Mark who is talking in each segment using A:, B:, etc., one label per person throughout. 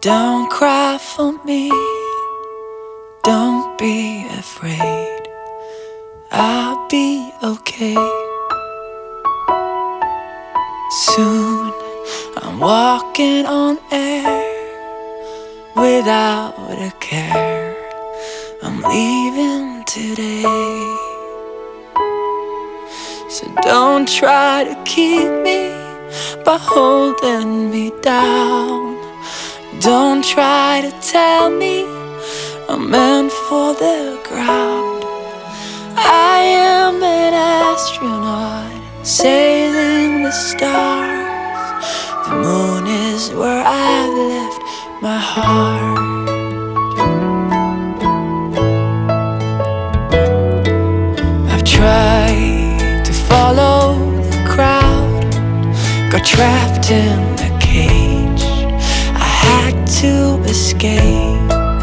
A: Don't cry for me, don't be afraid, I'll be okay. Soon I'm walking on air without a care. I'm leaving today. So don't try to keep me by holding me down. Don't try to tell me I'm meant for the ground. I am an astronaut sailing the stars. The moon is where I've left my heart. I've tried to follow the crowd, got trapped in a cage. I had to escape,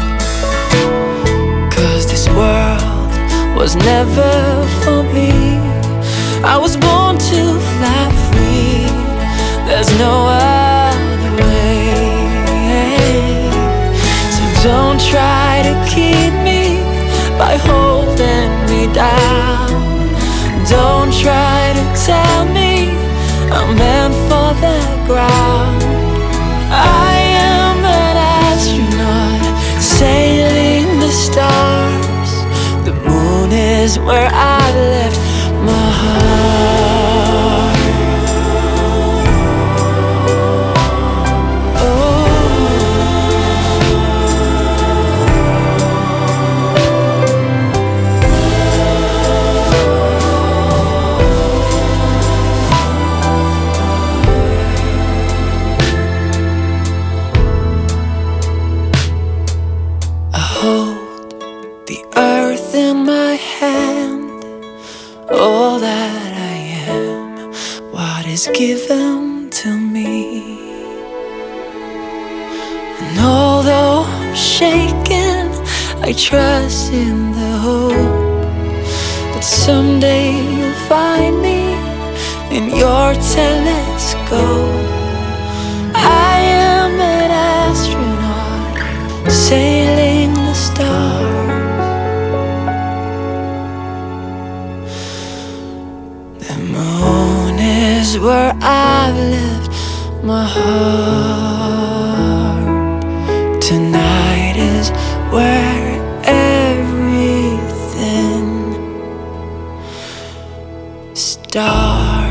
A: 'cause this world was never for me. I was born to fly free, there's no other way. So don't try to keep me by holding me down. Don't try to tell me I'm meant for the ground. I am an astronaut sailing the stars. The moon is where I left my heart. Hold the earth in my hand, all that I am, what is given to me. And although I'm shaken, I trust in the hope that someday you'll find me in your telescope. I am an astronaut sailing the stars. The moon is where I've left my heart. Tonight is where everything starts.